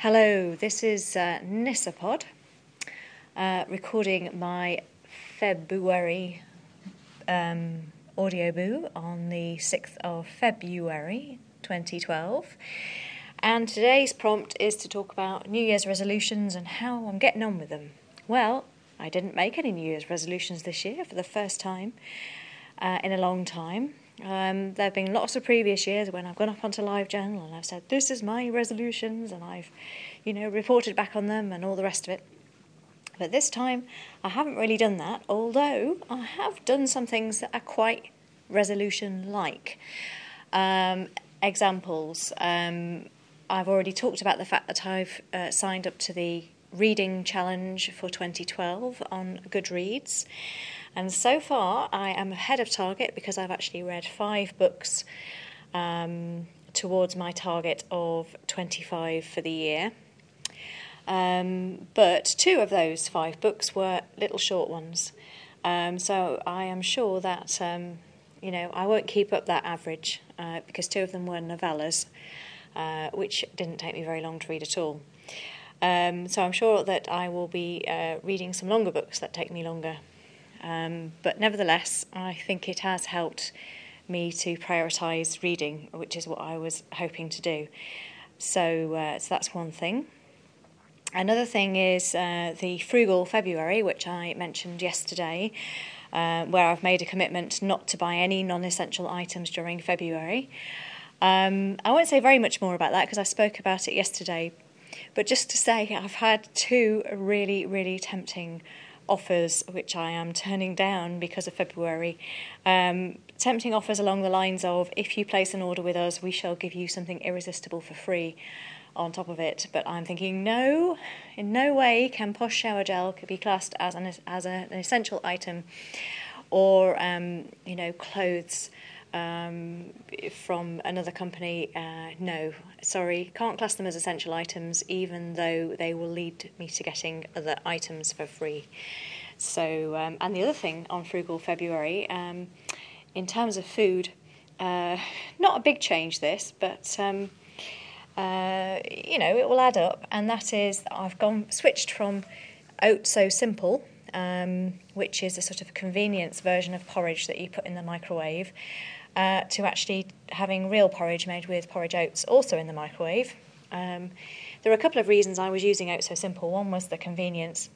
Hello, this is Nissapod, recording my February audio boo on the 6th of February 2012. And today's prompt is to talk about New Year's resolutions and how I'm getting on with them. Well, I didn't make any New Year's resolutions this year for the first time in a long time. There have been lots of previous years when I've gone up onto LiveJournal and I've said, this is my resolutions, and I've, reported back on them and all the rest of it. But this time, I haven't really done that, although I have done some things that are quite resolution-like. Examples. I've already talked about the fact that I've signed up to the reading challenge for 2012 on Goodreads. And so far, I am ahead of target because I've actually read 5 books towards my target of 25 for the year. But 2 of those 5 books were little short ones. So I am sure that, I won't keep up that average because 2 of them were novellas, which didn't take me very long to read at all. So I'm sure that I will be reading some longer books that take me longer. But nevertheless, I think it has helped me to prioritise reading, which is what I was hoping to do. So that's one thing. Another thing is the Frugal February, which I mentioned yesterday, where I've made a commitment not to buy any non-essential items during February. I won't say very much more about that because I spoke about it yesterday, but just to say I've had 2 really, really tempting offers which I am turning down because of February. Tempting offers along the lines of, if you place an order with us, we shall give you something irresistible for free on top of it. But I'm thinking, no, in no way can Posh Shower Gel be classed as an essential item, or clothes from another company. No, sorry, can't class them as essential items, even though they will lead me to getting other items for free. So, and the other thing on Frugal February, in terms of food, not a big change this, but it will add up, and that is that I've switched from Oat So Simple, which is a sort of convenience version of porridge that you put in the microwave, to actually having real porridge made with porridge oats, also in the microwave. There are a couple of reasons I was using Oat So Simple. One was the convenience.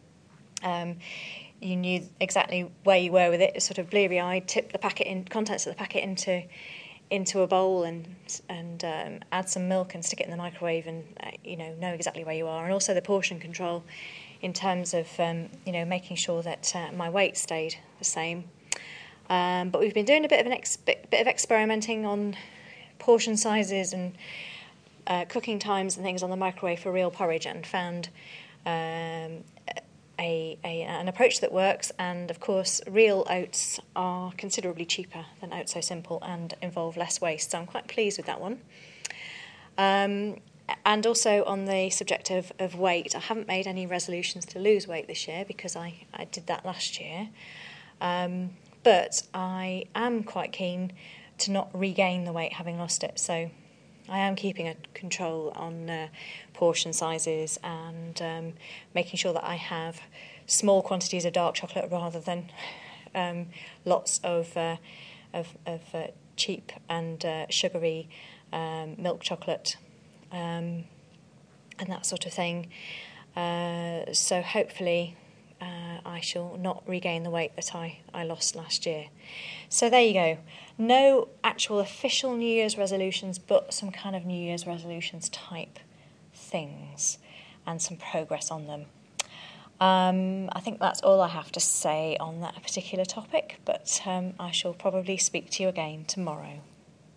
You knew exactly where you were with it, sort of bleary-eyed, tip the contents of the packet into a bowl and add some milk and stick it in the microwave, and know exactly where you are. And also the portion control in terms of making sure that my weight stayed the same. But we've been doing a bit of experimenting on portion sizes and cooking times and things on the microwave for real porridge, and found an approach that works. And of course, real oats are considerably cheaper than Oat So Simple and involve less waste. So I'm quite pleased with that one. And also on the subject of weight, I haven't made any resolutions to lose weight this year because I did that last year. But I am quite keen to not regain the weight having lost it. So I am keeping a control on portion sizes and making sure that I have small quantities of dark chocolate rather than lots of cheap and sugary milk chocolate and that sort of thing. So hopefully I shall not regain the weight that I lost last year. So there you go. No actual official New Year's resolutions, but some kind of New Year's resolutions type things and some progress on them. I think that's all I have to say on that particular topic, but I shall probably speak to you again tomorrow.